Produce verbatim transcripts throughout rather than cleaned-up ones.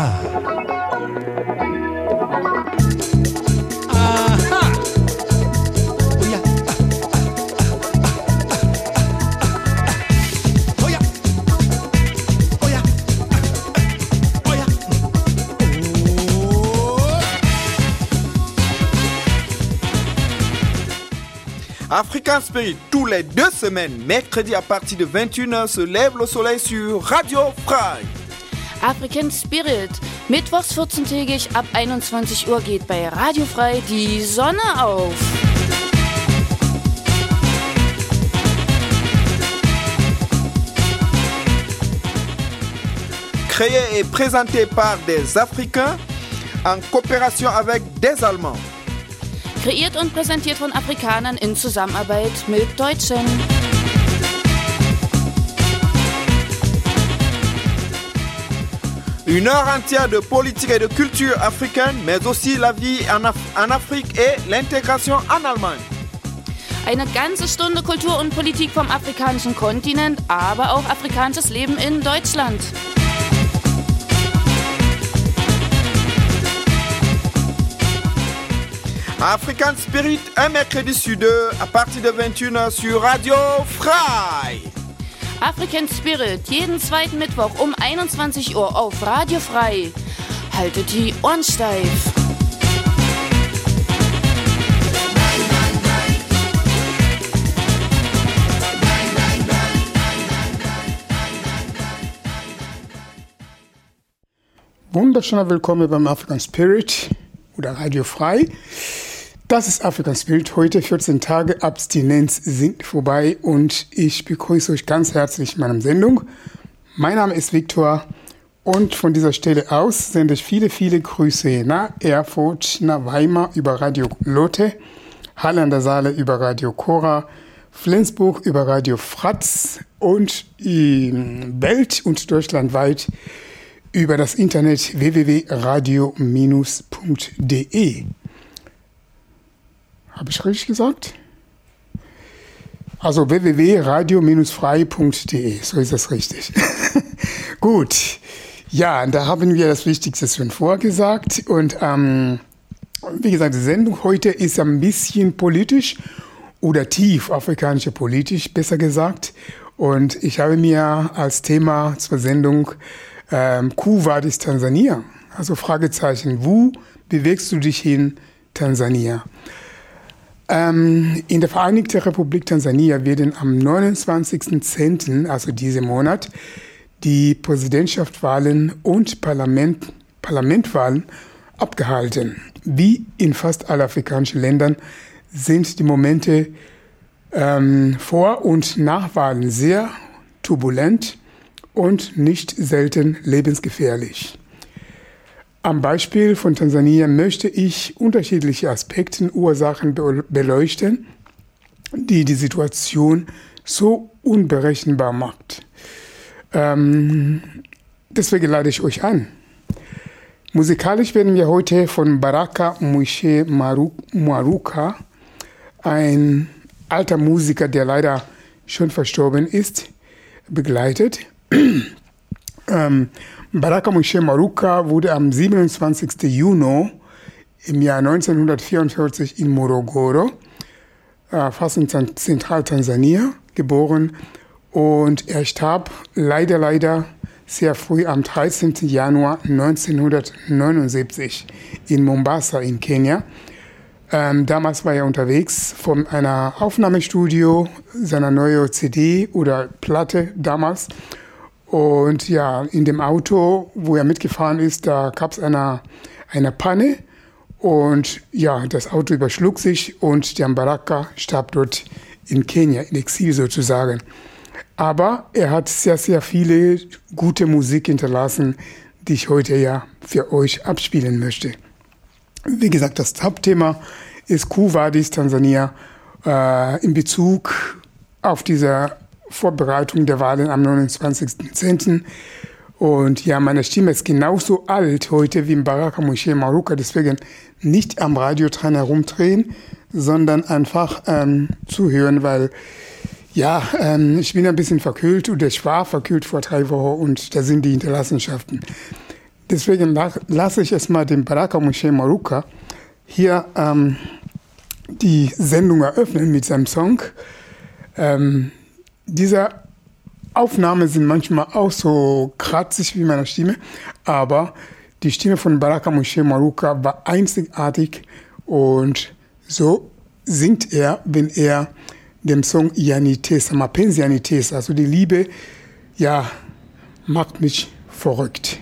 Aha. Aha. Oh ja. Oh ja. Oh ja. Oh ja. African Spirit, tous les deux semaines, mercredi à partir de vingt et une heures, se lève le soleil sur Radio Frei. African Spirit, mittwochs vierzehntägig ab einundzwanzig Uhr geht bei Radio Frei die Sonne auf. Créé et présenté par des Africains en coopération avec des Allemands. Kreiert und präsentiert von Afrikanern in Zusammenarbeit mit Deutschen. Une heure entière de politique et de culture africaine, mais aussi la vie en, Af- en Afrique et l'intégration en Allemagne. Eine ganze Stunde Kultur und Politik vom afrikanischen Kontinent, aber auch afrikanisches Leben in Deutschland. African Spirit, un mercredi sur deux, à partir de vingt et une heures sur Radio Frei. African Spirit, jeden zweiten Mittwoch um einundzwanzig Uhr auf Radio Frei. Haltet die Ohren steif. Wunderschöner Willkommen beim African Spirit oder Radio Frei. Das ist African Spirit. Heute vierzehn Tage Abstinenz sind vorbei und ich begrüße euch ganz herzlich in meiner Sendung. Mein Name ist Viktor und von dieser Stelle aus sende ich viele, viele Grüße nach Erfurt, nach Weimar über Radio Lotte, Halle an der Saale über Radio Cora, Flensburg über Radio Fratz und in Welt- und deutschlandweit über das Internet w w w punkt radio punkt d e. Habe ich richtig gesagt? Also w w w punkt radio frei punkt d e, so ist das richtig. Gut, ja, da haben wir das Wichtigste schon vorgesagt. Und ähm, wie gesagt, die Sendung heute ist ein bisschen politisch oder tief afrikanische politisch, besser gesagt. Und ich habe mir als Thema zur Sendung ähm, Quo vadis Tansania? Also Fragezeichen, wo bewegst du dich hin, Tansania? Ähm, in der Vereinigten Republik Tansania werden am neunundzwanzigsten zehnten, also diesen Monat, die Präsidentschaftswahlen und Parlament, Parlamentwahlen abgehalten. Wie in fast allen afrikanischen Ländern sind die Momente ähm, vor und nach Wahlen sehr turbulent und nicht selten lebensgefährlich. Am Beispiel von Tansania möchte ich unterschiedliche Aspekte und Ursachen beleuchten, die die Situation so unberechenbar macht. Ähm, deswegen lade ich euch an. Musikalisch werden wir heute von Baraka Mwishe Mwaruka, ein alter Musiker, der leider schon verstorben ist, begleitet. ähm, Baraka Mwishe Mwaruka wurde am siebenundzwanzigsten Juni im Jahr neunzehnhundertvierundvierzig in Morogoro, äh, fast in Zentraltansania, geboren und er starb leider, leider sehr früh am dreizehnten Januar neunzehnhundertneunundsiebzig in Mombasa in Kenia. Ähm, damals war er unterwegs von einer Aufnahmestudio seiner neuen C D oder Platte damals. Und ja, in dem Auto, wo er mitgefahren ist, da gab es eine, eine Panne. Und ja, das Auto überschlug sich und der Baraka starb dort in Kenia, in Exil sozusagen. Aber er hat sehr, sehr viele gute Musik hinterlassen, die ich heute ja für euch abspielen möchte. Wie gesagt, das Hauptthema ist Quo vadis Tansania äh, in Bezug auf diese Vorbereitung der Wahlen am neunundzwanzigsten zehnten Und ja, meine Stimme ist genauso alt heute wie Baraka Mwishe Mwaruka, deswegen nicht am Radio dran herumdrehen, sondern einfach ähm, zuhören, weil ja, ähm, ich bin ein bisschen verkühlt oder ich war verkühlt vor drei Wochen und da sind die Hinterlassenschaften. deswegen lasse ich es mal dem Baraka Moshe Maruka hier ähm, die Sendung eröffnen mit seinem Song. Ähm, diese Aufnahmen sind manchmal auch so kratzig wie meine Stimme, aber die Stimme von Baraka Moshe Maruka war einzigartig und so singt er, wenn er den Song Yanitesa, Mapenzi Yanitesa, also die Liebe, ja, macht mich verrückt.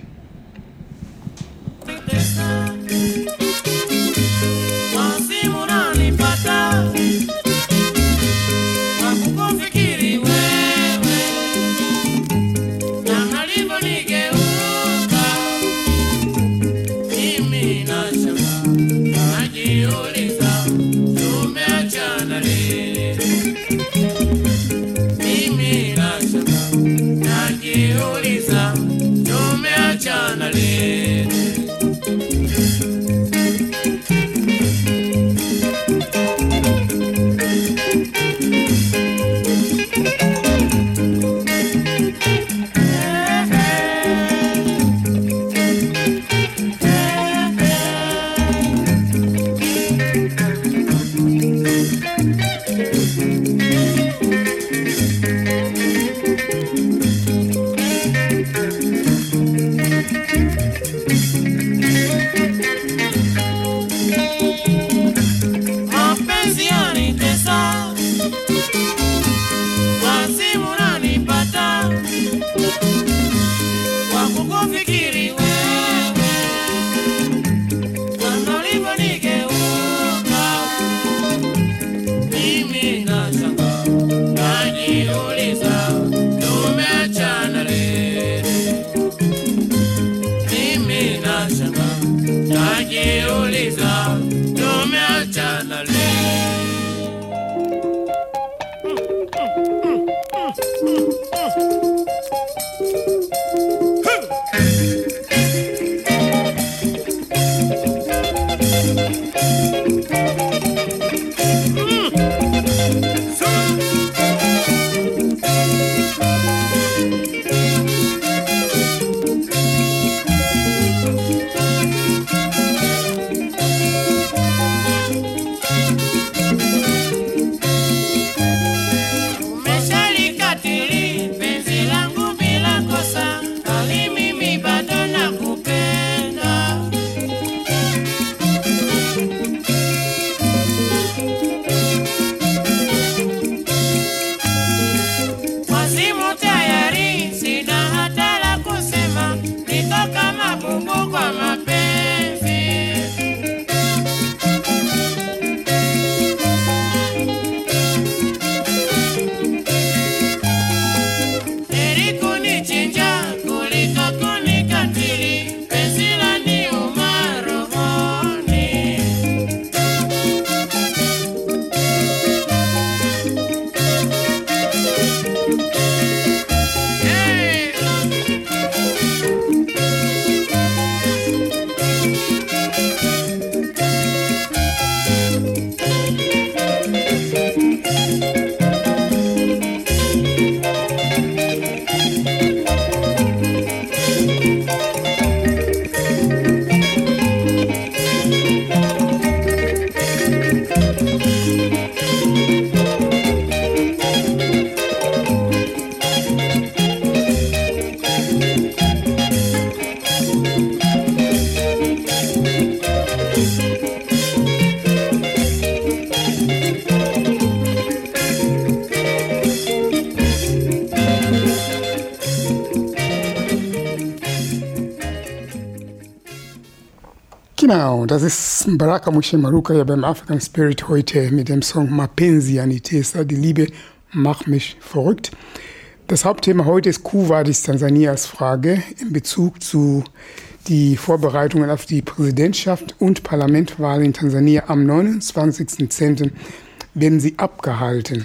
Genau, das ist Baraka Moshe Maruka ja beim African Spirit heute mit dem Song Mapenzi Yanitesa, die Liebe macht mich verrückt. Das Hauptthema heute ist Quo Vadis Tansanias Frage in Bezug zu die Vorbereitungen auf die Präsidentschaft und Parlamentwahl in Tansania am neunundzwanzigsten zehnten werden sie abgehalten.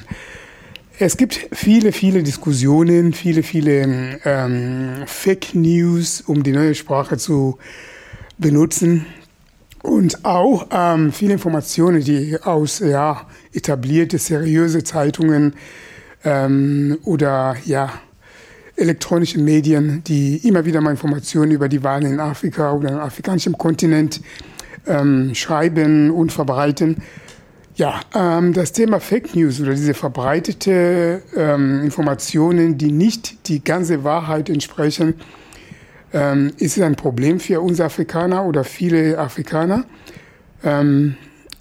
Es gibt viele, viele Diskussionen, viele, viele ähm, Fake News, um die neue Sprache zu benutzen. Und auch ähm, viele Informationen, die aus ja, etablierte, seriöse Zeitungen ähm, oder ja, elektronische Medien, die immer wieder mal Informationen über die Wahlen in Afrika oder im afrikanischen Kontinent ähm, schreiben und verbreiten. Ja, ähm, das Thema Fake News oder diese verbreitete ähm, Informationen, die nicht die ganze Wahrheit entsprechen, ähm, ist ein Problem für uns Afrikaner oder viele Afrikaner. Ähm,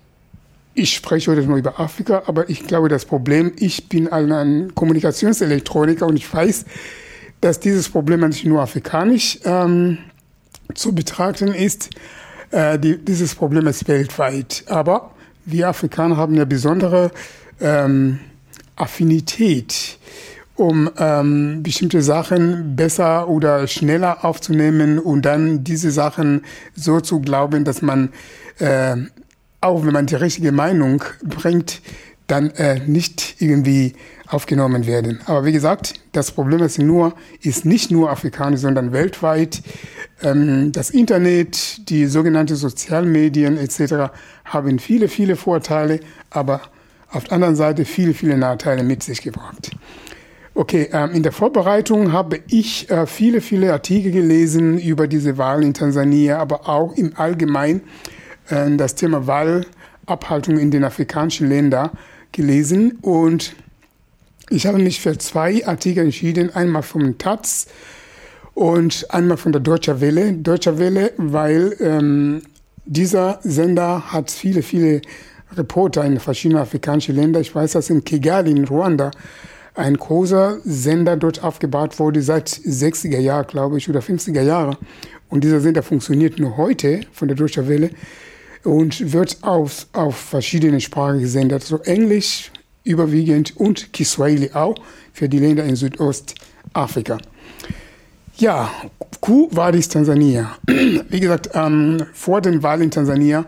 ich spreche heute nur über Afrika, aber ich glaube, das Problem, ich bin ein Kommunikationselektroniker und ich weiß, dass dieses Problem nicht nur afrikanisch ähm, zu betrachten ist. Äh, die, dieses Problem ist weltweit, aber wir Afrikaner haben eine besondere ähm, Affinität, um ähm, bestimmte Sachen besser oder schneller aufzunehmen und dann diese Sachen so zu glauben, dass man, äh, auch wenn man die richtige Meinung bringt, dann äh, nicht irgendwie aufgenommen werden. Aber wie gesagt, das Problem ist, nur, ist nicht nur afrikanisch, sondern weltweit. Ähm, das Internet, die sogenannten Sozialmedien et cetera haben viele, viele Vorteile, aber auf der anderen Seite viele, viele Nachteile mit sich gebracht. Okay, ähm, in der Vorbereitung habe ich äh, viele, viele Artikel gelesen über diese Wahl in Tansania, aber auch im Allgemeinen äh, das Thema Wahlabhaltung in den afrikanischen Ländern gelesen und ich habe mich für zwei Artikel entschieden, einmal vom Taz und einmal von der Deutsche Welle. Deutsche Welle, weil ähm, dieser Sender hat viele, viele Reporter in verschiedenen afrikanischen Ländern. Ich weiß, dass in Kigali, in Ruanda, ein großer Sender dort aufgebaut wurde seit sechziger Jahren, glaube ich, oder fünfziger Jahren. Und dieser Sender funktioniert nur heute von der Deutsche Welle und wird auf, auf verschiedene Sprachen gesendet, also Englisch überwiegend und Kiswahili auch für die Länder in Südostafrika. Ja, Q war dies Tansania. Wie gesagt, ähm, vor den Wahlen in Tansania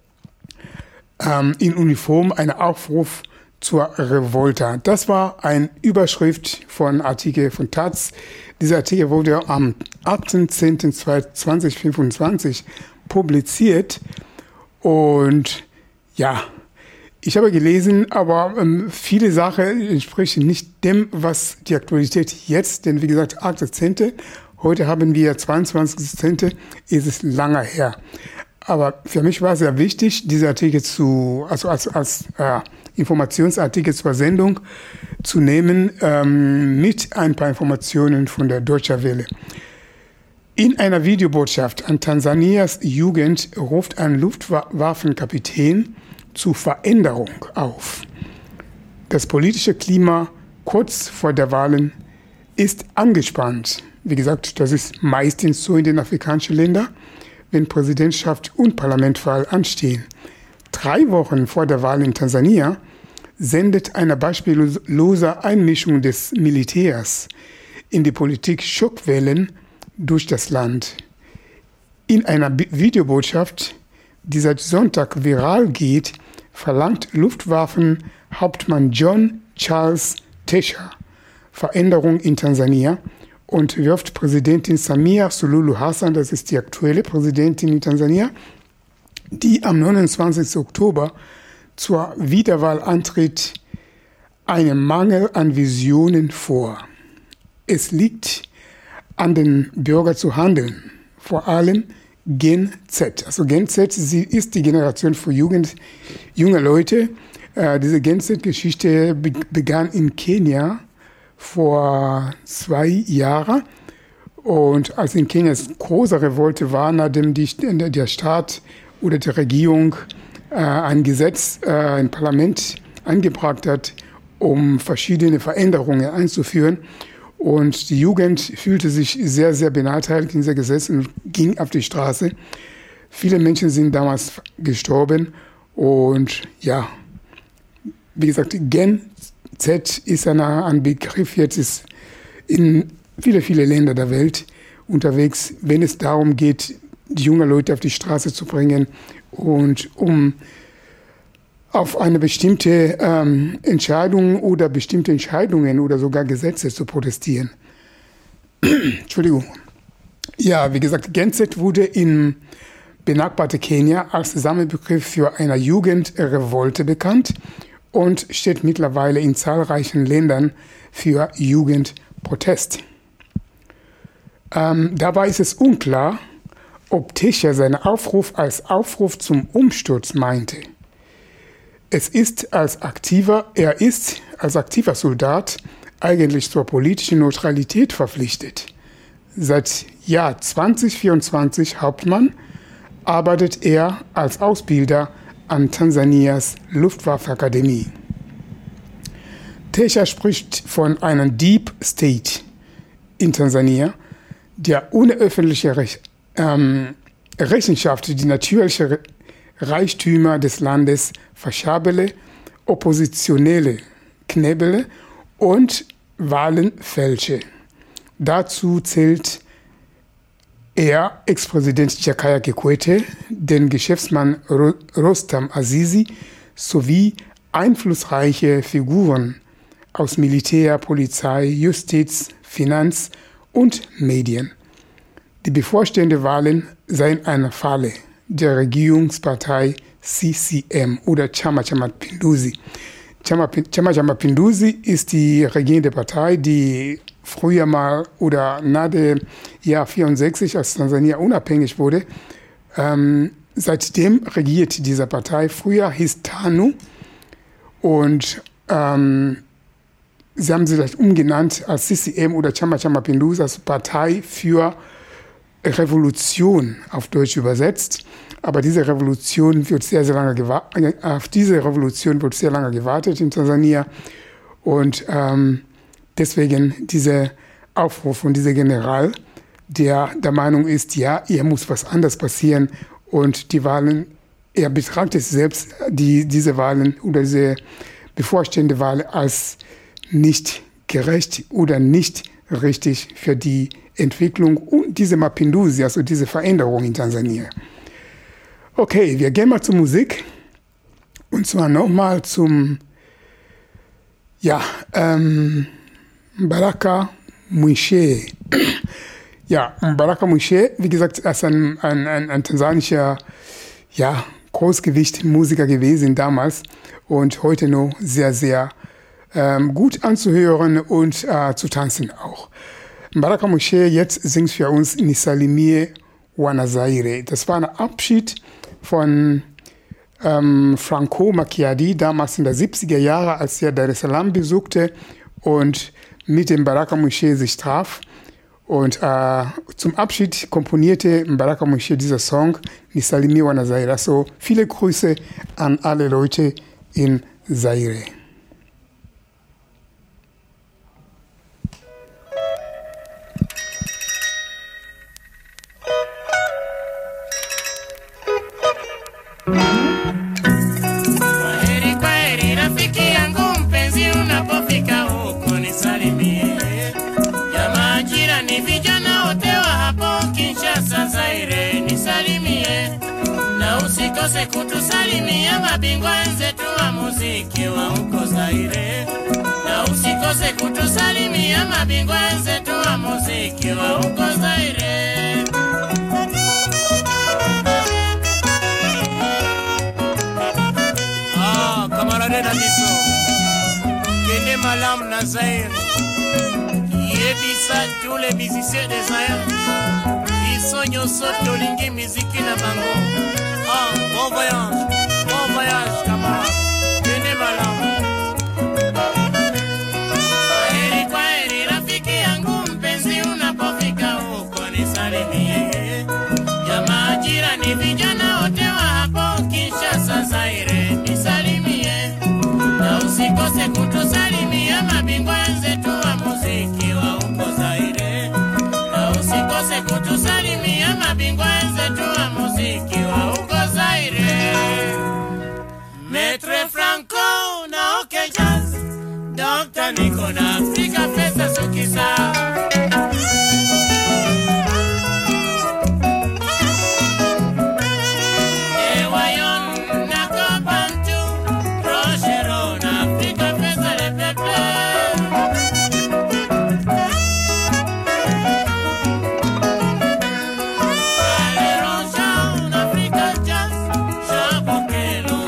ähm, in Uniform ein Aufruf zur Revolta. Das war eine Überschrift von Artikel von Taz. Dieser Artikel wurde am achten zehnten zweitausendfünfundzwanzig publiziert und ja, ich habe gelesen, aber ähm, viele Sachen entsprechen nicht dem, was die Aktualität jetzt, denn wie gesagt, achter zehnte Heute haben wir zweiundzwanzigsten zehnten ist es lange her. Aber für mich war es sehr wichtig, diese Artikel zu, also als, als äh, Informationsartikel zur Sendung zu nehmen, ähm, mit ein paar Informationen von der Deutsche Welle. In einer Videobotschaft an Tansanias Jugend ruft ein Luftwaffenkapitän zu Veränderung auf. Das politische Klima kurz vor der Wahlen ist angespannt. Wie gesagt, das ist meistens so in den afrikanischen Ländern, wenn Präsidentschaft und Parlamentswahl anstehen. Drei Wochen vor der Wahl in Tansania sendet eine beispiellose Einmischung des Militärs in die Politik Schockwellen durch das Land. In einer Videobotschaft, die seit Sonntag viral geht, verlangt Luftwaffenhauptmann John Charles Tesha Veränderung in Tansania und wirft Präsidentin Samia Suluhu Hassan, das ist die aktuelle Präsidentin in Tansania, die am neunundzwanzigsten Oktober zur Wiederwahl antritt, einen Mangel an Visionen vor. Es liegt an den Bürgern zu handeln, vor allem Gen Z. Also Gen Z, sie ist die Generation für Jugend, junge Leute. Äh, diese Gen Z-Geschichte be- begann in Kenia vor zwei Jahren. Und als in Kenia es große Revolte war, nachdem die, der Staat oder die Regierung äh, ein Gesetz äh, im Parlament eingebracht hat, um verschiedene Veränderungen einzuführen. Und die Jugend fühlte sich sehr, sehr benachteiligt in dieser Gesetz und ging auf die Straße. Viele Menschen sind damals gestorben. Und ja, wie gesagt, Gen Z ist ein, ein Begriff, jetzt ist in viele, viele Länder der Welt unterwegs, wenn es darum geht, die jungen Leute auf die Straße zu bringen und um auf eine bestimmte ähm, Entscheidung oder bestimmte Entscheidungen oder sogar Gesetze zu protestieren. Entschuldigung. Ja, wie gesagt, Gen Z wurde in benachbarte Kenia als Sammelbegriff für eine Jugendrevolte bekannt und steht mittlerweile in zahlreichen Ländern für Jugendprotest. Ähm, dabei ist es unklar, ob Techa seinen Aufruf als Aufruf zum Umsturz meinte. Es ist als aktiver, er ist als aktiver Soldat eigentlich zur politischen Neutralität verpflichtet. Seit Jahr zwanzig vierundzwanzig Hauptmann arbeitet er als Ausbilder an Tansanias Luftwaffenakademie. Techa spricht von einem Deep State in Tansania, der ohne öffentliche Rech ähm, Rechenschaft die natürlichen Re Reichtümer des Landes verschabele, Oppositionelle knebele und Wahlen fälsche. Dazu zählt er Ex-Präsident Jakaya Kikwete, den Geschäftsmann Ro Rostam Azizi sowie einflussreiche Figuren aus Militär, Polizei, Justiz, Finanz und Medien. Die bevorstehenden Wahlen seien eine Falle der Regierungspartei C C M oder Chama cha Mapinduzi. Chama, Chama cha Mapinduzi ist die regierende Partei, die früher mal oder nach dem Jahr vierundsechzig, als Tansania unabhängig wurde, ähm, seitdem regiert diese Partei. Früher hieß TANU und ähm, sie haben sie vielleicht umgenannt als C C M oder Chama cha Mapinduzi, als Partei für Revolution auf Deutsch übersetzt. Aber diese Revolution wird sehr, sehr lange gewartet. Auf diese Revolution wird sehr lange gewartet in Tansania. Und ähm, deswegen dieser Aufruf von diesem General, der der Meinung ist, ja, hier muss was anderes passieren. Und die Wahlen, er betrachtet selbst die, diese Wahlen oder diese bevorstehende Wahl als nicht gerecht oder nicht richtig für die Entwicklung und diese Mapinduzi, also diese Veränderung in Tansania. Okay, wir gehen mal zur Musik. Und zwar nochmal zum, ja, ähm, Baraka Mwishe. Ja, Baraka Mwishe, wie gesagt, ist ein, ein, ein, ein tansanischer, ja, Großgewicht-Musiker gewesen damals und heute noch sehr, sehr ähm, gut anzuhören und äh, zu tanzen auch. Baraka Mwishe jetzt singt für uns Nisalimie Wanazaire. Das war ein Abschied von ähm, Franco Macchiadi, damals in den siebziger Jahren, als er Dar es Salaam besuchte und mit dem Baraka Mwishe sich traf. Und äh, zum Abschied komponierte Baraka Mwishe dieser Song Nisalimie Wanazaire. Also viele Grüße an alle Leute in Zaire. Usikose kutusalimia mabingwa wenzetu wa muziki wa huko Zaire. Na usikose kutusalimia mabingwa wenzetu wa muziki wa huko Zaire. Ah, camarade Nadiso, Kene Malam na Zaire. Yebisa tous les musiciens de Zaire. Isonyo soto lingi muziki na bango. Ah, bon voyage, bon voyage, camarade. Tenez malam. Kwaheri, kwaheri, rafiki yangu mpenzi, unapofika huko nisalimie. Jamaa jirani, vijana wote wa hapo Kinshasa, Zaire, nisalimie. Na usikose kutusalimia mabingwa wenzetu wa muziki wa huko Zaire. Na usikose kutusalimia mabingwa wenzetu wa muziki wa huko Maître Franco na OK Jazz, Docteur Nico na Africa Festa Sukisa. Ewayon na Kopantu, Rochero na Africa Festa le Pepe. Aleronja na Africa Jazz, Chabokelo.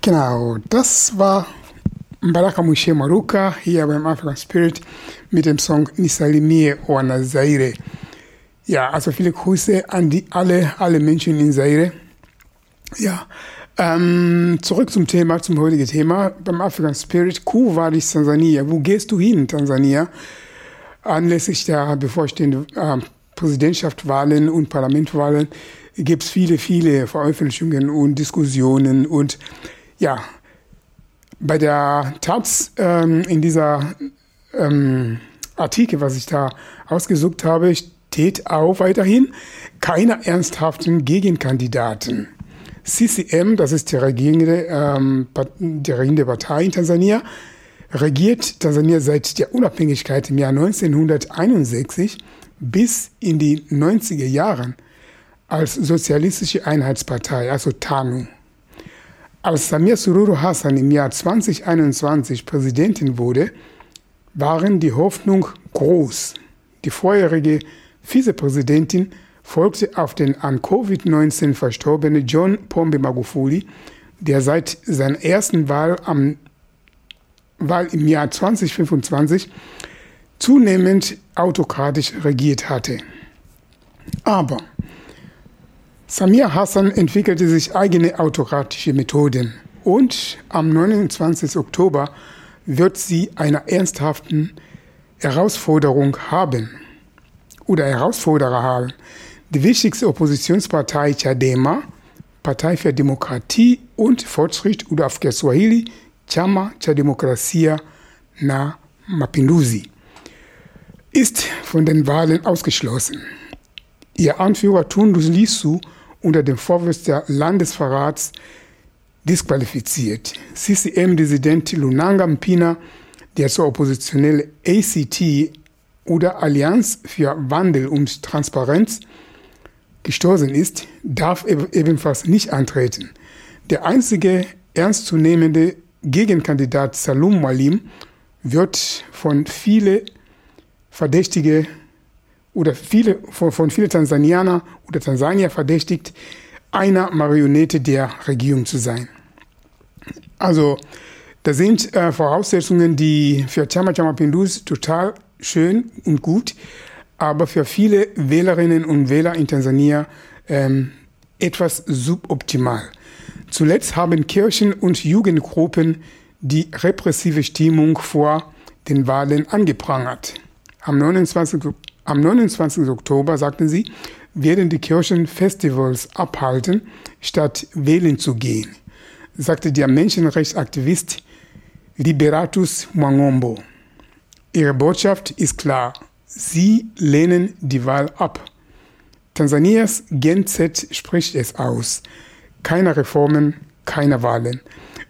Genau, das war Mbaraka Mwishe Maruka hier beim African Spirit mit dem Song Nisalimie Wana Zaire. Ja, also viele Grüße an die alle, alle Menschen in Zaire. Ja, ähm, zurück zum Thema, zum heutigen Thema beim African Spirit. Kuh war die Tansania. Wo gehst du hin, Tansania? Anlässlich der bevorstehenden äh, Präsidentschaftswahlen und Parlamentwahlen gibt es viele, viele Veröffentlichungen und Diskussionen. Und ja, bei der Taz ähm, in dieser ähm, Artikel, was ich da ausgesucht habe, steht auch weiterhin keine ernsthaften Gegenkandidaten. C C M, das ist die regierende, ähm, die regierende Partei in Tansania, regiert Tansania seit der Unabhängigkeit im Jahr neunzehnhunderteinundsechzig bis in die neunziger Jahren als Sozialistische Einheitspartei, also TANU. Als Samia Suluhu Hassan im Jahr zweitausendeinundzwanzig Präsidentin wurde, waren die Hoffnung groß. Die vorherige Vizepräsidentin folgte auf den an Covid neunzehn verstorbenen John Pombe Magufuli, der seit seiner ersten Wahl, am, Wahl im Jahr zweitausendfünfundzwanzig zunehmend autokratisch regiert hatte. Aber Samia Hassan entwickelte sich eigene autokratische Methoden und am neunundzwanzigsten Oktober wird sie eine ernsthafte Herausforderung haben oder Herausforderer haben. Die wichtigste Oppositionspartei Chadema, Partei für Demokratie und Fortschritt oder auf Kiswahili Chama cha Demokrasia na Mapinduzi, ist von den Wahlen ausgeschlossen. Ihr Anführer Tundu Lissu unter dem Vorwurf der Landesverrats disqualifiziert. C C M-Dissident Lunanga Mpina, der zur oppositionellen A C T oder Allianz für Wandel und Transparenz gestoßen ist, darf ebenfalls nicht antreten. Der einzige ernstzunehmende Gegenkandidat Salum Mwalimu wird von vielen Verdächtigen oder viele, von, von vielen Tansanianer oder Tansanier verdächtigt, einer Marionette der Regierung zu sein. Also, das sind äh, Voraussetzungen, die für Chama cha Mapinduzi total schön und gut, aber für viele Wählerinnen und Wähler in Tansania ähm, etwas suboptimal. Zuletzt haben Kirchen und Jugendgruppen die repressive Stimmung vor den Wahlen angeprangert. Am neunundzwanzigsten Am neunundzwanzigsten Oktober, sagten sie, werden die Kirchen Festivals abhalten, statt wählen zu gehen, sagte der Menschenrechtsaktivist Liberatus Mwangombo. Ihre Botschaft ist klar, sie lehnen die Wahl ab. Tansanias Gen Z spricht es aus. Keine Reformen, keine Wahlen.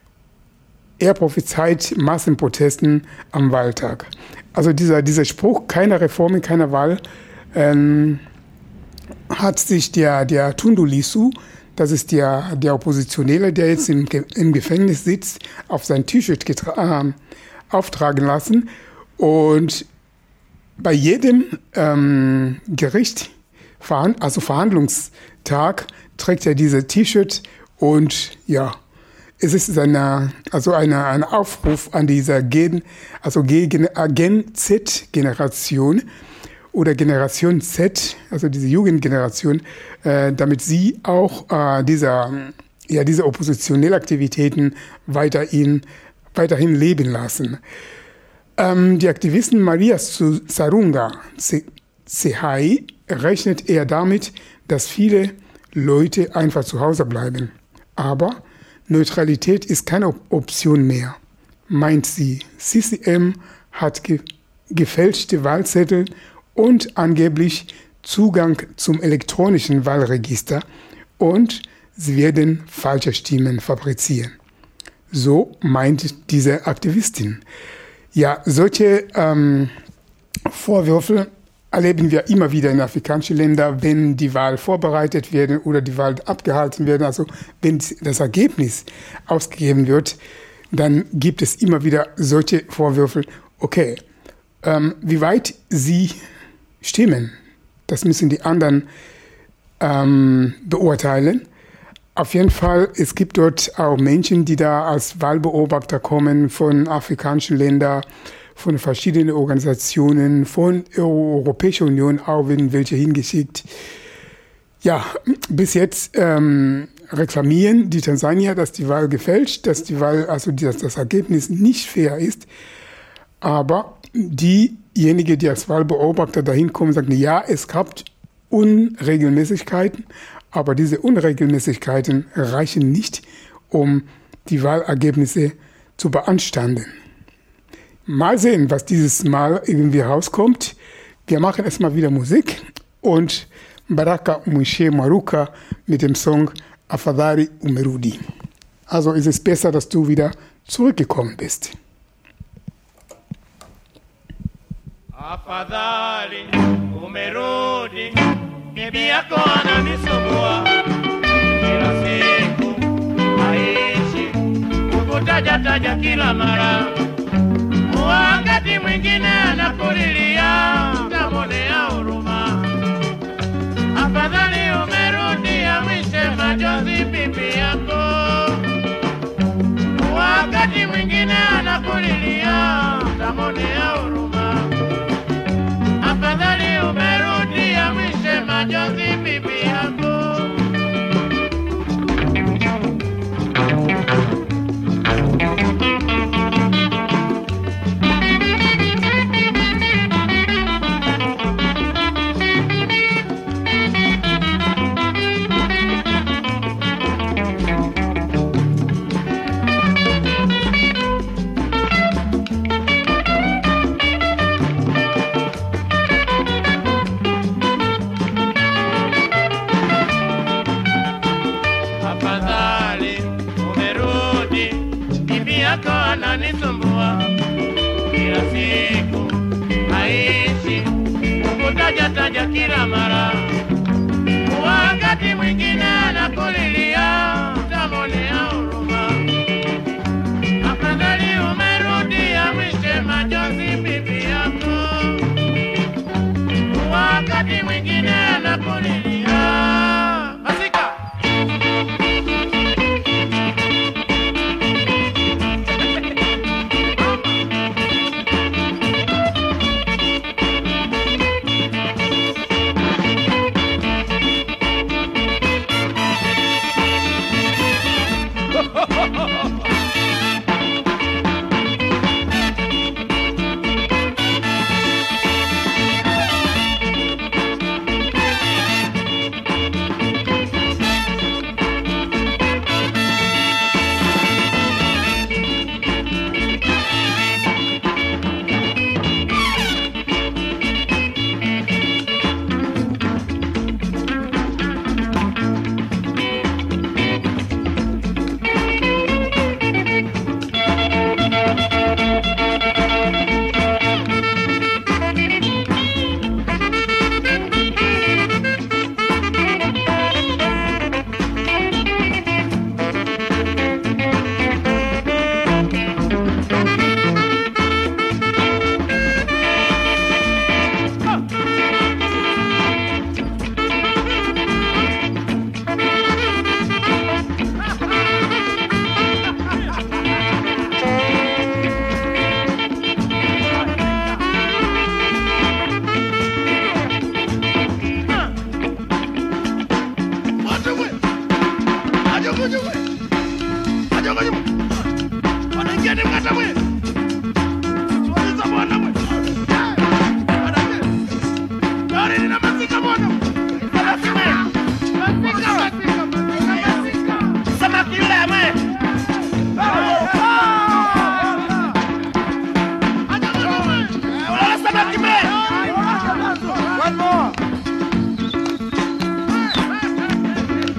Er prophezeit Massenprotesten am Wahltag. Also dieser, dieser Spruch, keine Reformen, keine Wahl, ähm, hat sich der, der Tundu Lissu, das ist der, der Oppositionelle, der jetzt im, im Gefängnis sitzt, auf sein T-Shirt getra- äh, auftragen lassen. Und bei jedem ähm, Gericht, also Verhandlungstag, trägt er diese T-Shirt und ja, es ist eine, also eine, ein Aufruf an dieser Gen, also Gen, Gen Z-Generation oder Generation Z, also diese Jugendgeneration, äh, damit sie auch äh, dieser, ja, diese oppositionellen Aktivitäten weiterhin, weiterhin leben lassen. Ähm, die Aktivistin Maria Sarunga Sehai rechnet eher damit, dass viele Leute einfach zu Hause bleiben. Aber Neutralität ist keine Option mehr, meint sie. C C M hat ge- gefälschte Wahlzettel und angeblich Zugang zum elektronischen Wahlregister und sie werden falsche Stimmen fabrizieren. So meint diese Aktivistin. Ja, solche ähm, Vorwürfe erleben wir immer wieder in afrikanischen Ländern, wenn die Wahl vorbereitet wird oder die Wahl abgehalten wird. Also wenn das Ergebnis ausgegeben wird, dann gibt es immer wieder solche Vorwürfe. Okay, ähm, wie weit sie stimmen, das müssen die anderen ähm, beurteilen. Auf jeden Fall, es gibt dort auch Menschen, die da als Wahlbeobachter kommen von afrikanischen Ländern, von verschiedenen Organisationen, von der Europäischen Union auch werden welche hingeschickt. Ja, bis jetzt ähm, reklamieren die Tansanier, dass die Wahl gefälscht, dass die Wahl, also dass das Ergebnis nicht fair ist. Aber diejenigen, die als Wahlbeobachter dahin kommen, sagen, ja, es gab Unregelmäßigkeiten, aber diese Unregelmäßigkeiten reichen nicht, um die Wahlergebnisse zu beanstanden. Mal sehen, was dieses Mal irgendwie rauskommt. Wir machen erstmal wieder Musik und Baraka Mwishe Maruka mit dem Song Afadhali Umerudi. Also ist es besser, dass du wieder zurückgekommen bist. Afadhali umerudi, bibi yako ananisumbua kila siku, aishi kukutaja taja kila mara, wakati mwingine anakulilia, utamwonea huruma. Afadhali umerudi, amwishe majonzi bibi yako, wakati mwingine anakulilia, utamwonea huruma. Afadhali umerudi, amwishe majonzi bibi yako. Ananisumbua kila siku, aishi kukutaja taja kila mara, wakati mwingine anakulilia, utamwonea huruma. Afadhali umerudi, amwishe majonzi bibi yako, wakati mwingine anakulilia. Masika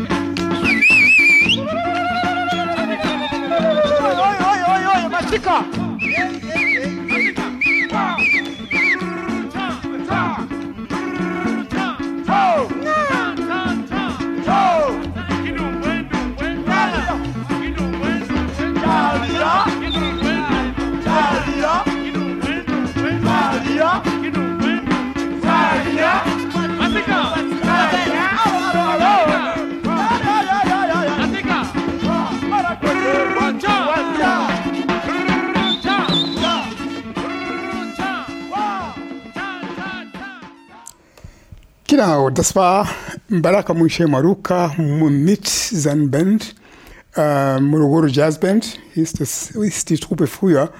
Masika. Genau, das war Baraka Mwishe Maruka mit seiner Band, äh, Morogoro Jazz Band, hieß, das, hieß die Truppe früher.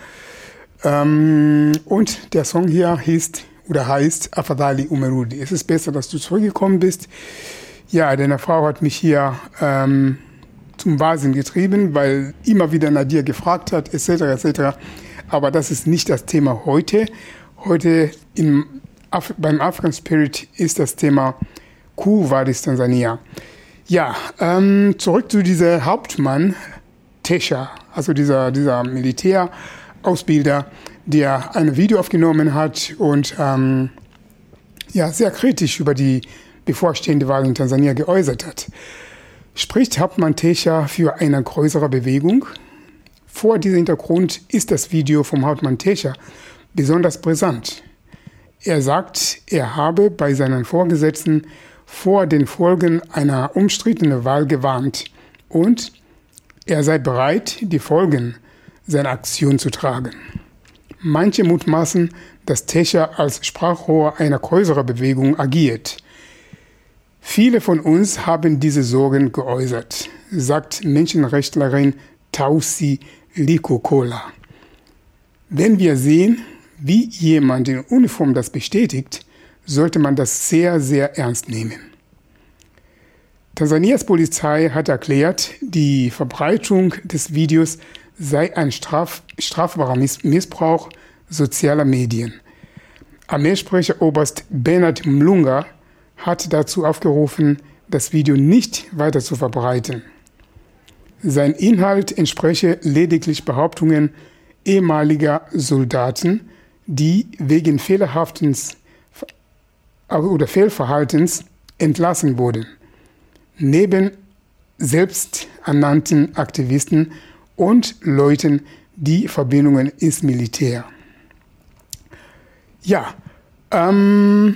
Ähm, und der Song hier hieß, oder heißt Afadhali Umerudi. Es ist besser, dass du zurückgekommen bist. Ja, deine Frau hat mich hier ähm, zum Wahnsinn getrieben, weil immer wieder nach dir gefragt hat, et cetera et cetera. Aber das ist nicht das Thema heute. Heute im Af- beim African Spirit ist das Thema Quo Vadis Tansania. Ja, ähm, zurück zu diesem Hauptmann, Tesha, also dieser, dieser Militärausbilder, der ein Video aufgenommen hat und ähm, ja, sehr kritisch über die bevorstehende Wahl in Tansania geäußert hat. Spricht Hauptmann Tesha für eine größere Bewegung? Vor diesem Hintergrund ist das Video vom Hauptmann Tesha besonders brisant. Er sagt, er habe bei seinen Vorgesetzten vor den Folgen einer umstrittenen Wahl gewarnt und er sei bereit, die Folgen seiner Aktion zu tragen. Manche mutmaßen, dass Tesha als Sprachrohr einer größeren Bewegung agiert. Viele von uns haben diese Sorgen geäußert, sagt Menschenrechtlerin Tausi Likokola. Wenn wir sehen, wie jemand in Uniform das bestätigt, sollte man das sehr, sehr ernst nehmen. Tansanias Polizei hat erklärt, die Verbreitung des Videos sei ein straf- strafbarer Miss- Missbrauch sozialer Medien. Armeesprecher Oberst Bernard Mlunga hat dazu aufgerufen, das Video nicht weiter zu verbreiten. Sein Inhalt entspreche lediglich Behauptungen ehemaliger Soldaten, die wegen fehlerhaften oder Fehlverhaltens entlassen wurden, neben selbsternannten Aktivisten und Leuten, die Verbindungen ins Militär. Ja, ähm,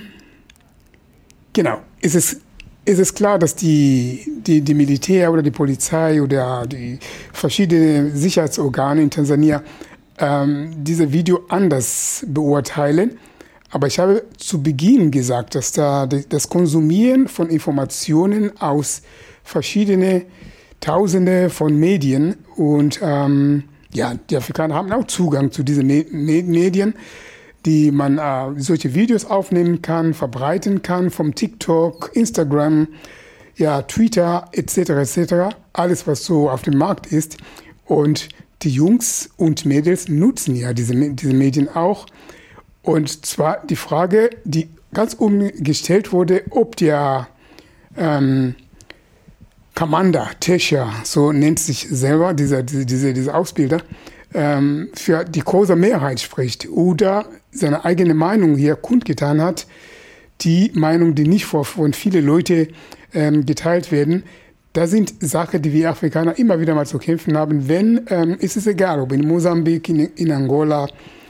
genau. Es ist, es ist klar, dass die, die, die Militär oder die Polizei oder die verschiedenen Sicherheitsorgane in Tansania ähm, dieses Video anders beurteilen. Aber ich habe zu Beginn gesagt, dass da das Konsumieren von Informationen aus verschiedenen Tausende von Medien und ähm, ja, die Afrikaner haben auch Zugang zu diesen Me- Me- Medien, die man äh, solche Videos aufnehmen kann, verbreiten kann, vom TikTok, Instagram, ja, Twitter et cetera et cetera. Alles, was so auf dem Markt ist. Und die Jungs und Mädels nutzen ja diese, diese Medien auch. Und zwar die Frage, die ganz oben gestellt wurde, ob der ähm, Commander Tesha, so nennt sich selber dieser, diese, diese, dieser Ausbilder, ähm, für die große Mehrheit spricht oder seine eigene Meinung hier kundgetan hat, die Meinung, die nicht von, von vielen Leuten ähm, geteilt werden. Das sind Sachen, die wir Afrikaner immer wieder mal zu kämpfen haben. Wenn, ähm, ist es egal, ob in Mosambik, in, in Angola,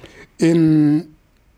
in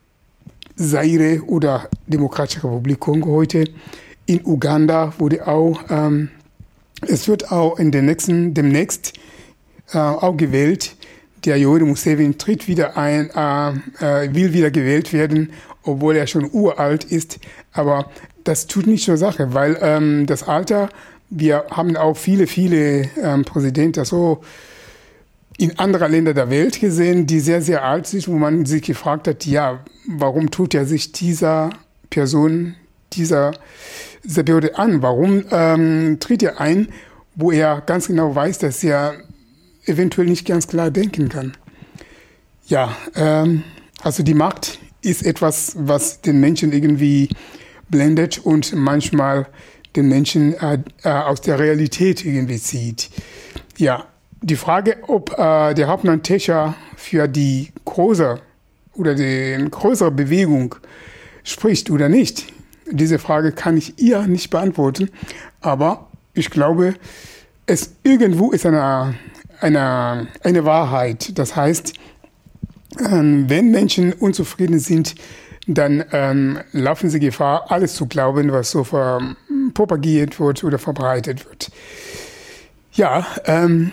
Zaire oder Demokratische Republik Kongo heute, in Uganda wurde auch, ähm, es wird auch in den nächsten, demnächst äh, auch gewählt. Der Yoweri Museveni tritt wieder ein, äh, äh, will wieder gewählt werden, obwohl er schon uralt ist. Aber das tut nicht zur Sache, weil ähm, das Alter, wir haben auch viele, viele ähm, Präsidenten so in anderen Ländern der Welt gesehen, die sehr, sehr alt sind, wo man sich gefragt hat, ja, warum tut er sich dieser Person, dieser, dieser Behörde an? Warum ähm, tritt er ein, wo er ganz genau weiß, dass er eventuell nicht ganz klar denken kann? Ja, ähm, also die Macht ist etwas, was den Menschen irgendwie blendet und manchmal den Menschen äh, äh, aus der Realität irgendwie zieht. Ja, die Frage, ob äh, der Hauptmann Tesha für die große oder die größere Bewegung spricht oder nicht, diese Frage kann ich ihr nicht beantworten. Aber ich glaube, es irgendwo ist eine, eine, eine Wahrheit. Das heißt, ähm, wenn Menschen unzufrieden sind, dann ähm, laufen sie Gefahr, alles zu glauben, was so ver- propagiert wird oder verbreitet wird. Ja, ähm,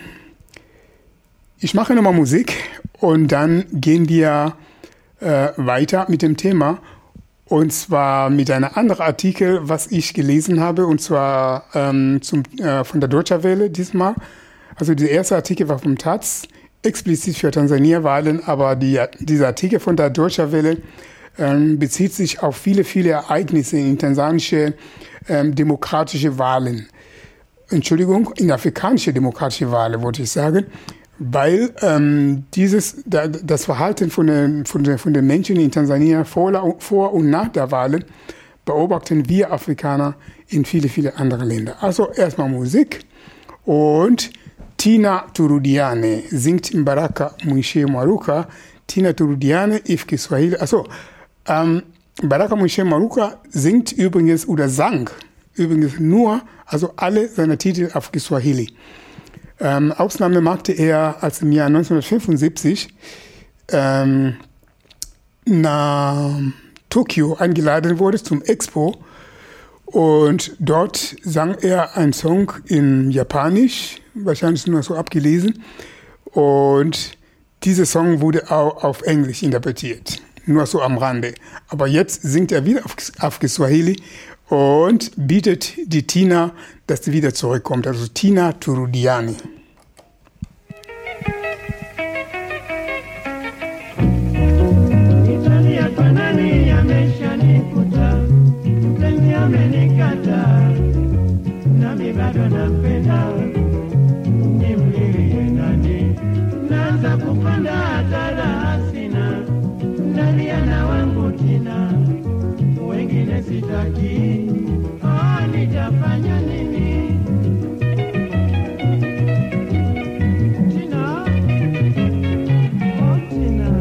ich mache nochmal Musik und dann gehen wir äh, weiter mit dem Thema. Und zwar mit einem anderen Artikel, was ich gelesen habe, und zwar ähm, zum, äh, von der Deutsche Welle diesmal. Also der erste Artikel war vom Taz, explizit für Tansania-Wahlen, aber die, dieser Artikel von der Deutsche Welle ähm, bezieht sich auf viele, viele Ereignisse in tansanische ähm, demokratische Wahlen. Entschuldigung, in afrikanische demokratische Wahlen, wollte ich sagen, weil ähm, dieses, da, das Verhalten von den, von, den, von den Menschen in Tansania vor, vor und nach der Wahlen beobachten wir Afrikaner in viele, viele andere Länder. Also erstmal Musik und Tina Turudiane singt Mbaraka Mwishe Mwaruka. Tina Turudiane auf Kiswahili. Also ähm, Mbaraka Mwishe Mwaruka singt übrigens oder sang übrigens nur, also alle seine Titel auf Kiswahili. Ähm, Ausnahme machte er, als im Jahr neunzehnhundertfünfundsiebzig ähm, nach Tokio eingeladen wurde zum Expo. Und dort sang er einen Song in Japanisch, wahrscheinlich nur so abgelesen. Und dieser Song wurde auch auf Englisch interpretiert, nur so am Rande. Aber jetzt singt er wieder auf, auf Kiswahili und bietet die Tina, dass sie wieder zurückkommt. Also Tina Turudiane. Italia kwa nani yameshanikuta, mpenzi amenikata, nami bado nampenda, nimlilie nani, naanza kupanda hata hasina, nalia na wangu Tina, wengine sitaki, oh, nitafanya nini? Tina, oh Tina.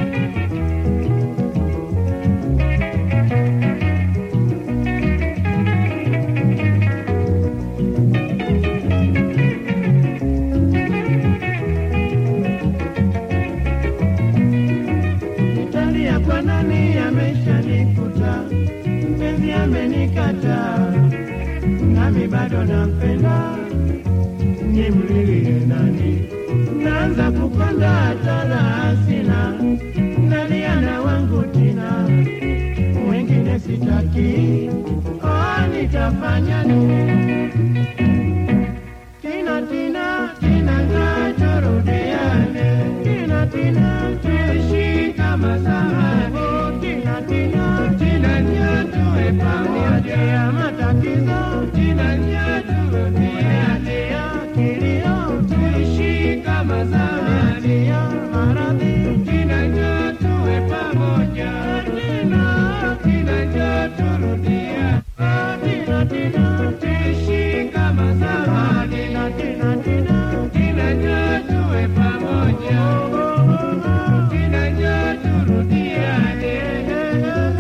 Italia kwa nani ameshanikuta, mpenzi amenikata, nami bado nampenda, nimlilie nani, naanza kukonda hata raha sina, nalia na wangu Tina, wengine sitaki, oh, nitafanya nini? Tina, Tina, Tina, njoo turudiane, Tina, Tina, tuishi kama zamani, oh, Tina, Tina, Tina, njoo tuwe pamoja ya matatizo, Tina, njoo turudiane ya kilio, tuishi kama zamani ya maradhi, Tina, njoo tuwe pamoja, Tina, Tina, njoo turudiane, oh, Tina, Tina, tuishi kama zamani, Tina, Tina, Tina, Tina, njoo tuwe pamoja, Tina, njoo turudiane,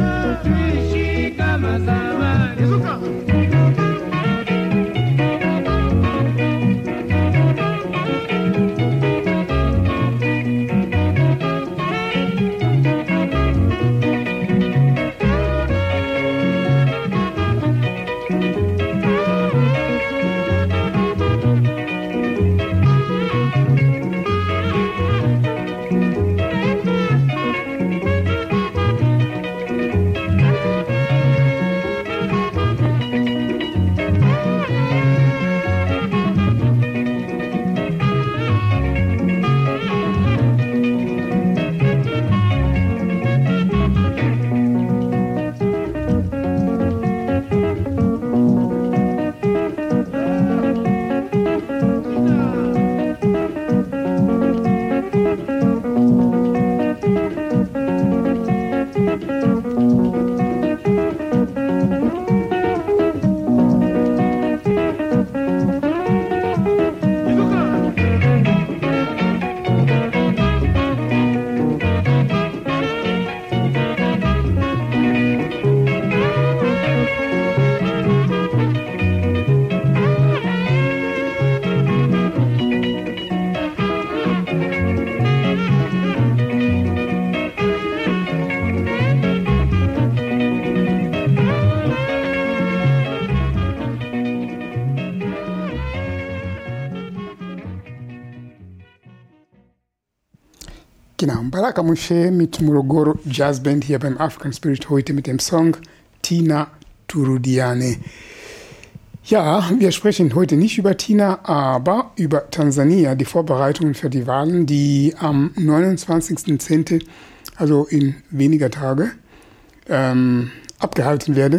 tuishi kama zamani. Genau, Baraka Moshe mit Morogoro Jazzband hier beim African Spirit heute mit dem Song Tina Turudiane. Ja, wir sprechen heute nicht über Tina, aber über Tansania, die Vorbereitungen für die Wahlen, die am neunundzwanzigsten Zehnten, also in weniger Tage, ähm, abgehalten werden.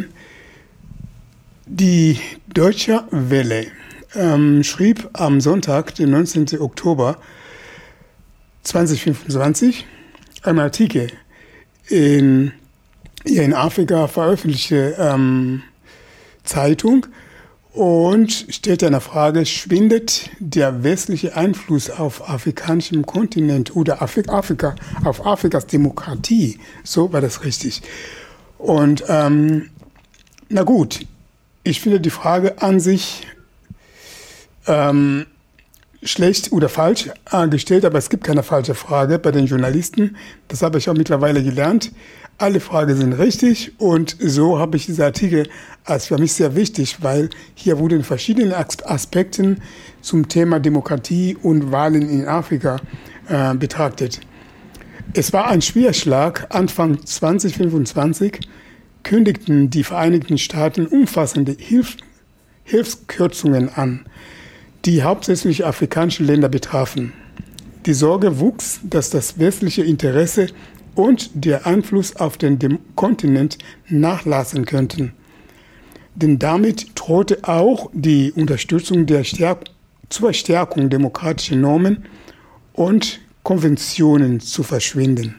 Die Deutsche Welle ähm, schrieb am Sonntag, den neunzehnten Oktober zweitausendfünfundzwanzig, einen Artikel in ihr in Afrika veröffentlichte ähm, Zeitung und stellte eine Frage: Schwindet der westliche Einfluss auf afrikanischem Kontinent oder Afrika, auf Afrikas Demokratie? So war das richtig. Und ähm, na gut, ich finde die Frage an sich ähm, schlecht oder falsch äh, gestellt, aber es gibt keine falsche Frage bei den Journalisten. Das habe ich auch mittlerweile gelernt. Alle Fragen sind richtig und so habe ich diesen Artikel als für mich sehr wichtig, weil hier wurden verschiedene Aspekte zum Thema Demokratie und Wahlen in Afrika äh, betrachtet. Es war ein Schwerschlag. Anfang zweitausendfünfundzwanzig kündigten die Vereinigten Staaten umfassende Hilf- Hilfskürzungen an, die hauptsächlich afrikanische Länder betrafen. Die Sorge wuchs, dass das westliche Interesse und der Einfluss auf den Dem- Kontinent nachlassen könnten. Denn damit drohte auch die Unterstützung der Stärk- zur Stärkung demokratischer Normen und Konventionen zu verschwinden.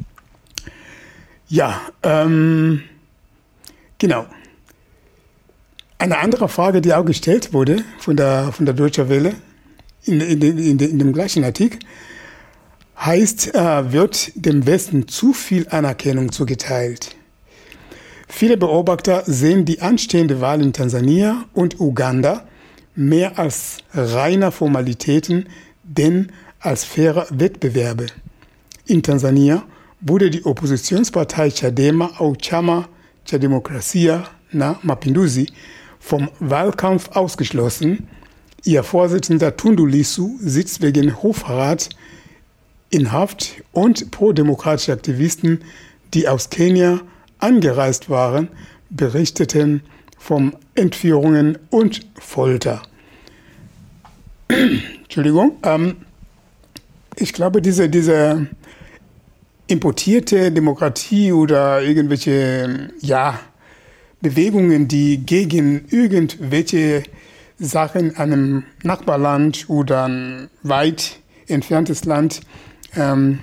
Ja, ähm, genau. Eine andere Frage, die auch gestellt wurde von der, von der Deutsche Welle in, in, in, in dem gleichen Artikel, heißt, äh, wird dem Westen zu viel Anerkennung zugeteilt? Viele Beobachter sehen die anstehende Wahl in Tansania und Uganda mehr als reiner Formalitäten, denn als faire Wettbewerbe. In Tansania wurde die Oppositionspartei Chadema, auch Chama cha Demokrasia na Mapinduzi, vom Wahlkampf ausgeschlossen. Ihr Vorsitzender Tundu Lissu sitzt wegen Hochverrat in Haft und pro-demokratische Aktivisten, die aus Kenia angereist waren, berichteten von Entführungen und Folter. Entschuldigung. Ähm, ich glaube, diese, diese importierte Demokratie oder irgendwelche, ja, Bewegungen, die gegen irgendwelche Sachen in einem Nachbarland oder ein weit entferntes Land, ähm,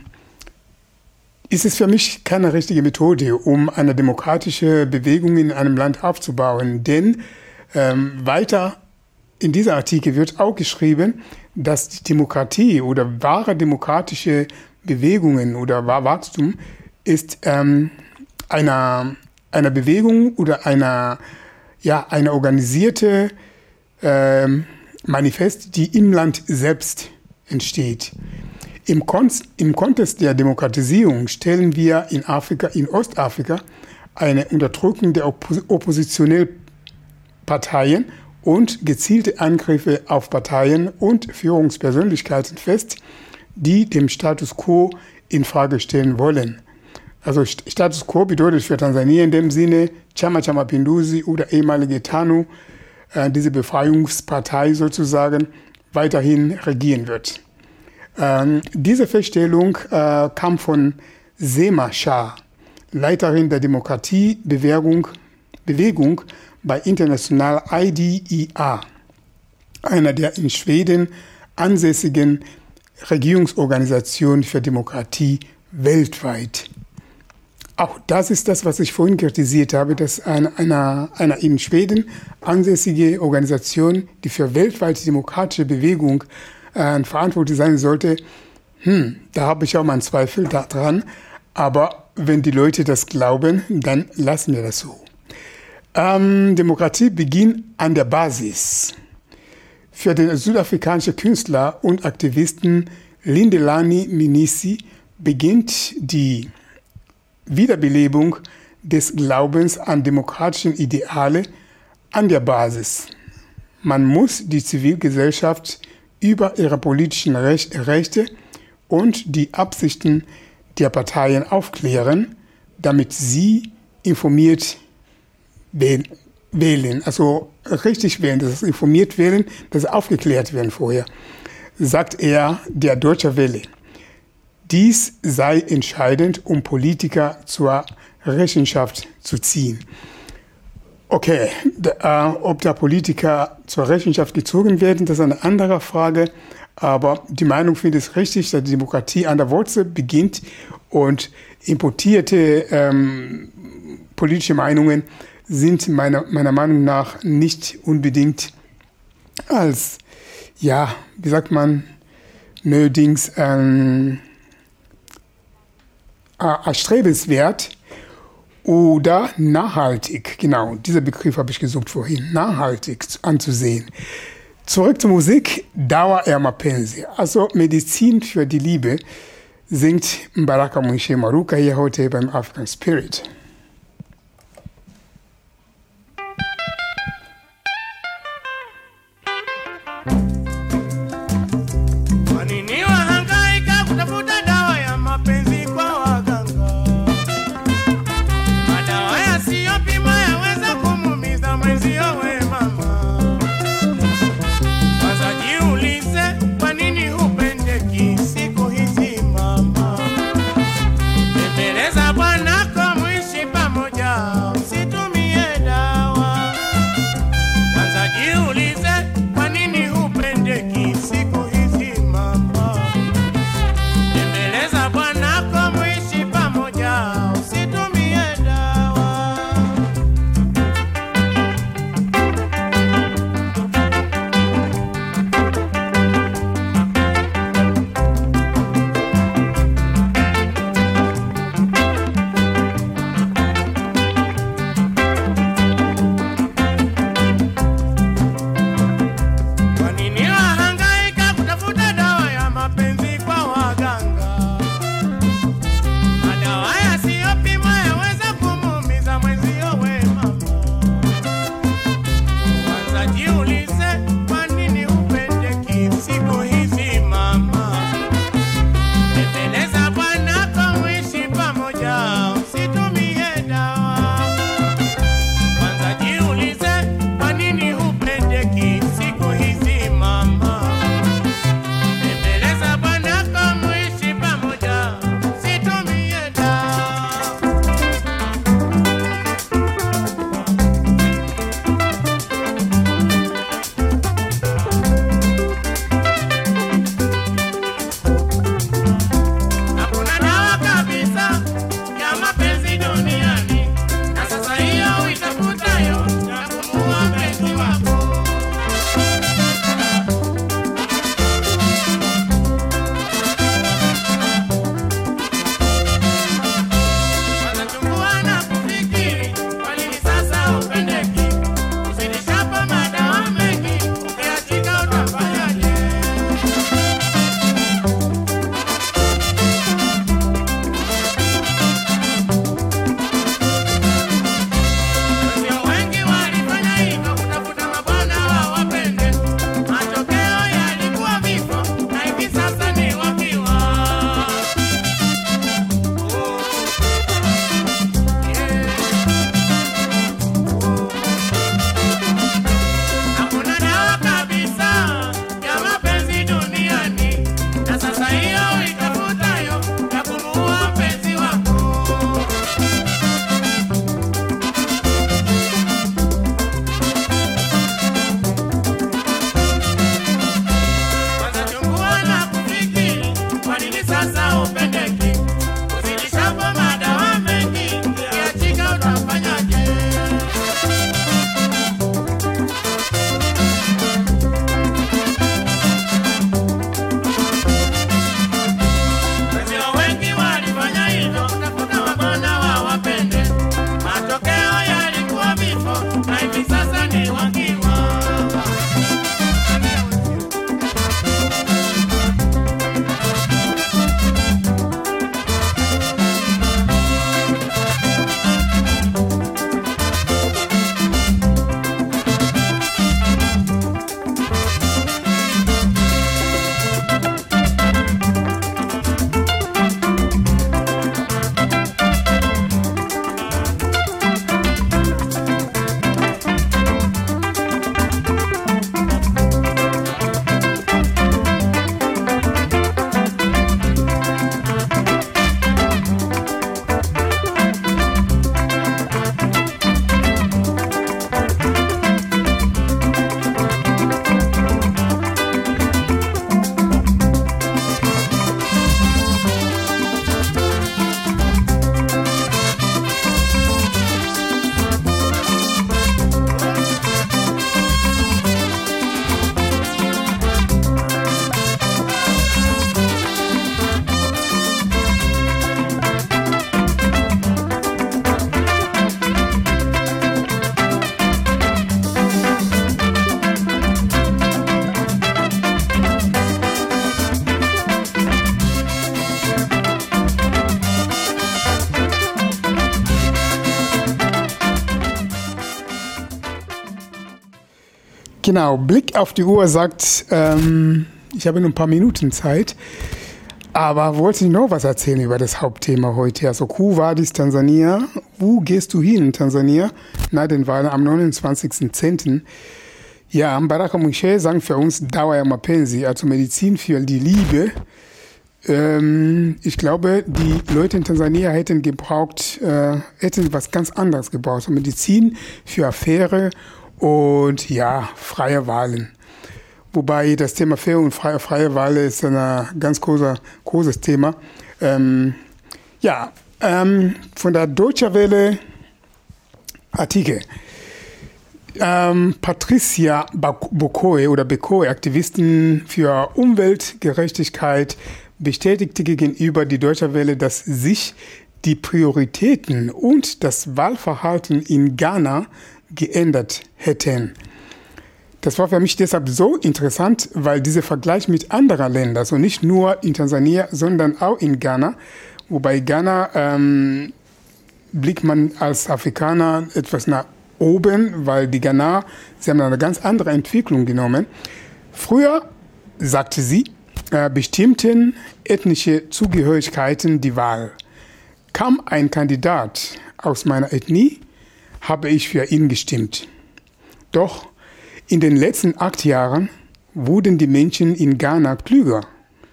ist es für mich keine richtige Methode, um eine demokratische Bewegung in einem Land aufzubauen. Denn ähm, weiter in diesem Artikel wird auch geschrieben, dass die Demokratie oder wahre demokratische Bewegungen oder Wachstum ist ähm, einer einer Bewegung oder einer, ja, eine organisierte ähm, Manifest, die im Land selbst entsteht. Im, Kon- Im Kontext der Demokratisierung stellen wir in Afrika, in Ostafrika, eine Unterdrückung der Oppos- oppositionellen Parteien und gezielte Angriffe auf Parteien und Führungspersönlichkeiten fest, die den Status quo in Frage stellen wollen. Also Status quo bedeutet für Tansania in dem Sinne Chama cha Mapinduzi oder ehemalige TANU, äh, diese Befreiungspartei sozusagen, weiterhin regieren wird. Ähm, diese Feststellung äh, kam von Sema Shah, Leiterin der Demokratiebewegung Bewegung bei International I D E A, einer der in Schweden ansässigen Regierungsorganisationen für Demokratie weltweit. Auch das ist das, was ich vorhin kritisiert habe, dass eine, eine, eine in Schweden ansässige Organisation, die für weltweite demokratische Bewegung äh, verantwortlich sein sollte, hm, da habe ich auch meinen Zweifel daran. Aber wenn die Leute das glauben, dann lassen wir das so. Ähm, Demokratie beginnt an der Basis. Für den südafrikanischen Künstler und Aktivisten Lindelani Mnisi beginnt die Wiederbelebung des Glaubens an demokratische Ideale an der Basis. Man muss die Zivilgesellschaft über ihre politischen Rechte und die Absichten der Parteien aufklären, damit sie informiert wählen. Also richtig wählen, das ist informiert wählen, das ist aufgeklärt werden vorher, sagt er der Deutsche Welle. Dies sei entscheidend, um Politiker zur Rechenschaft zu ziehen. Okay, da, äh, ob da Politiker zur Rechenschaft gezogen werden, das ist eine andere Frage. Aber die Meinung finde ich richtig, dass die Demokratie an der Wurzel beginnt und importierte ähm, politische Meinungen sind meiner, meiner Meinung nach nicht unbedingt als, ja, wie sagt man, nötigens ähm, erstrebenswert oder nachhaltig. Genau, dieser Begriff habe ich gesucht vorhin, nachhaltig anzusehen. Zurück zur Musik, Dawa ya Mapenzi, also Medizin für die Liebe, singt Mbaraka Mwishe Maruka hier heute beim African Spirit. Wanini wahangaika kutafuta dawa ya mapenzi kwa waganga. Madawa yasiyopimwa yaweza kumuumiza mwenzio we mama. Kwanza jiulize kwa nini hupendeki siku hizi mama. Tembeleza bwanako muishi pamoja, usitumie dawa. Kwanza jiulize kwa nini hupendeki Genau, Blick auf die Uhr sagt, ähm, ich habe nur ein paar Minuten Zeit, aber wollte ich noch was erzählen über das Hauptthema heute. Also Quo Vadis Tansania, wo gehst du hin, Tansania? Na, den Wahlen am neunundzwanzigsten zehnten Ja, Baraka Mwishe sagen für uns Dawa ya Mapenzi, also Medizin für die Liebe. Ähm, ich glaube, die Leute in Tansania hätten gebraucht, äh, hätten was ganz anderes gebraucht. So Medizin für Affäre und ja, freie Wahlen. Wobei das Thema faire und freie, freie Wahl ist ein ganz großer, großes Thema. Ähm, ja, ähm, von der Deutsche Welle Artikel. Ähm, Patricia Bokoe oder Bekoe, Aktivistin für Umweltgerechtigkeit, bestätigte gegenüber die Deutsche Welle, dass sich die Prioritäten und das Wahlverhalten in Ghana geändert hätten. Das war für mich deshalb so interessant, weil dieser Vergleich mit anderen Ländern, also nicht nur in Tansania, sondern auch in Ghana, wobei Ghana ähm, blickt man als Afrikaner etwas nach oben, weil die Ghana, sie haben eine ganz andere Entwicklung genommen. Früher, sagte sie, äh, bestimmten ethnische Zugehörigkeiten die Wahl. Kam ein Kandidat aus meiner Ethnie, habe ich für ihn gestimmt. Doch in den letzten acht Jahren wurden die Menschen in Ghana klüger.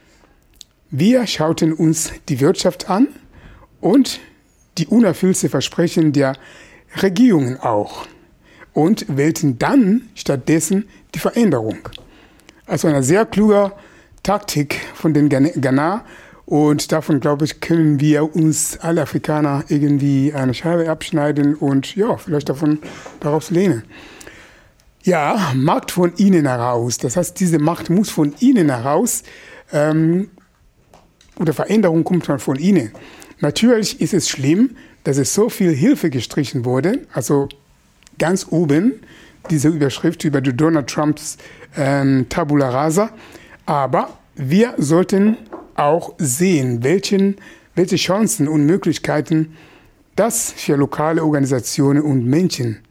Wir schauten uns die Wirtschaft an und die unerfüllten Versprechen der Regierungen auch und wählten dann stattdessen die Veränderung. Also eine sehr kluge Taktik von den Ghana und davon, glaube ich, können wir uns alle Afrikaner irgendwie eine Scheibe abschneiden und ja, vielleicht davon daraus lehnen. Ja, Macht von innen heraus. Das heißt, diese Macht muss von innen heraus ähm, oder Veränderung kommt von innen. Natürlich ist es schlimm, dass es so viel Hilfe gestrichen wurde, also ganz oben, diese Überschrift über die Donald Trumps ähm, Tabula Rasa. Aber wir sollten auch sehen, welchen, welche Chancen und Möglichkeiten das für lokale Organisationen und Menschen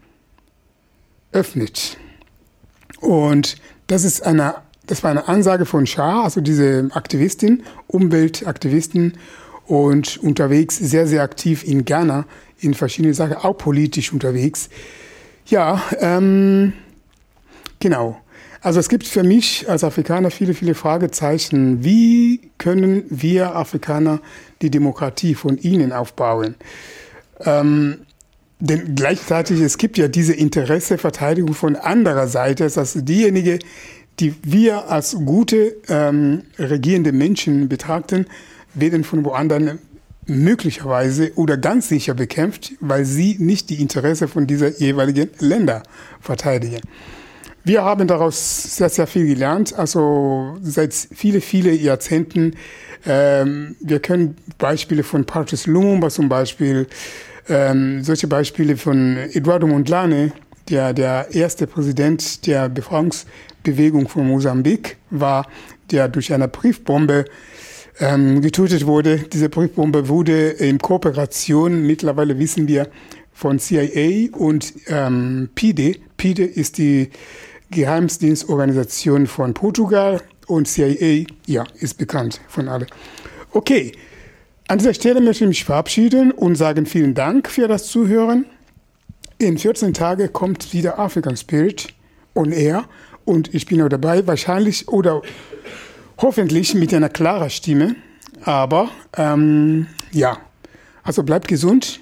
öffnet. Und das ist eine, das war eine Ansage von Shah, also diese Aktivistin, Umweltaktivistin, und unterwegs, sehr, sehr aktiv in Ghana, in verschiedenen Sachen, auch politisch unterwegs. Ja, ähm, genau. Also es gibt für mich als Afrikaner viele, viele Fragezeichen. Wie können wir Afrikaner die Demokratie von innen aufbauen? Ähm, denn gleichzeitig, es gibt ja diese Interesseverteidigung von anderer Seite, das heißt diejenigen, die wir als gute ähm, regierende Menschen betrachten, werden von woanders möglicherweise oder ganz sicher bekämpft, weil sie nicht die Interessen von dieser jeweiligen Länder verteidigen. Wir haben daraus sehr, sehr viel gelernt, also seit viele, viele Jahrzehnten. Ähm, wir können Beispiele von Patrice Lumumba zum Beispiel, ähm, solche Beispiele von Eduardo Mondlane, der der erste Präsident der Befreiungsbewegung von Mosambik war, der durch eine Briefbombe ähm, getötet wurde. Diese Briefbombe wurde in Kooperation, mittlerweile wissen wir, von C I A und ähm, P I D E. P I D E ist die Geheimdienstorganisation von Portugal und C I A, ja, ist bekannt von alle. Okay, an dieser Stelle möchte ich mich verabschieden und sagen vielen Dank für das Zuhören. In vierzehn Tagen kommt wieder African Spirit on Air und ich bin auch dabei, wahrscheinlich oder hoffentlich mit einer klaren Stimme. Aber ähm, ja, also bleibt gesund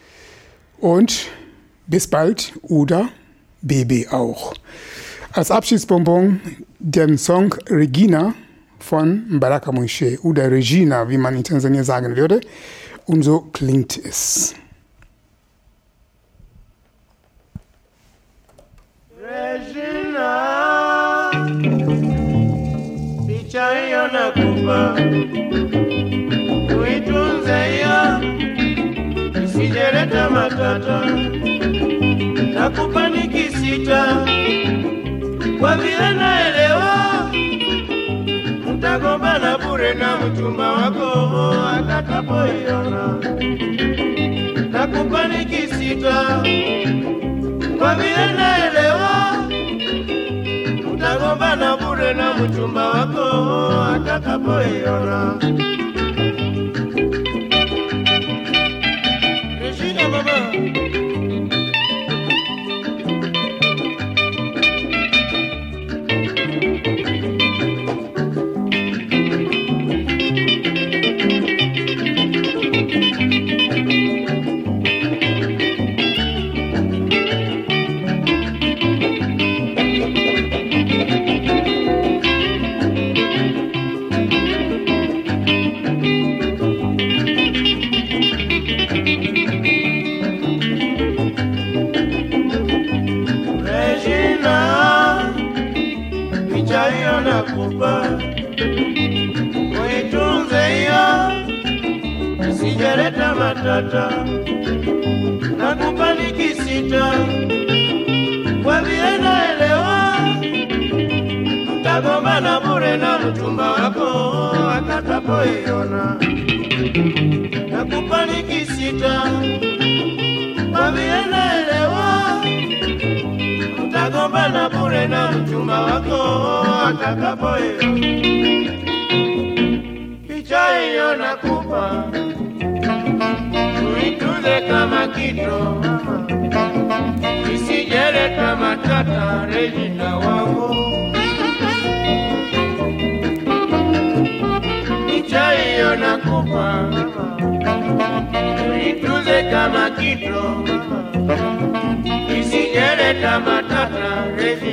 und bis bald oder Baby auch. Als Abschiedsbonbon den Song Regina von Baraka Mwishe oder Regina, wie man in Tansania sagen würde. Und so klingt es. Regina, picha hiyo nakupa, uitunze hiyo, isijeleta matata, nakupa nikisita, kwa vile naelewa, mtagombana bure na mchumba wako atakapoiona, nakupa nikisita, kwa vile naelewa, bure na mchumba wako atakapoiona. Regina mama. Nakupa uitunze hiyo, sijaleta matata. Nakupa nikisita, kwa vile naelewa mtagombana bure na mchumba wako atakapoiona. Nakupa nikisita, kwa vile naelewa mtagombana bure na mchumba wako atakapoiona. Picha hiyo nakupa, tuitunze kama kito, isijeleta matata. Regina wangu, picha hiyo nakupa, tuitunze kama kito, isijeleta matata. Regina